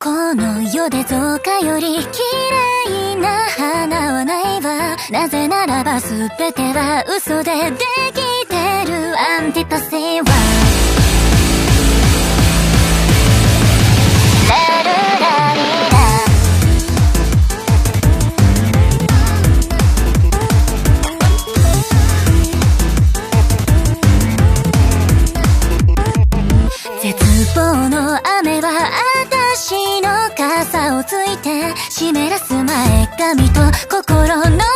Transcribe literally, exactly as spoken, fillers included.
この世で造花より綺麗な花はないわ。なぜならば全ては嘘でできてる。アンティパシーはラルラリラ絶望の雨は私の傘をついて湿らす前髪と心の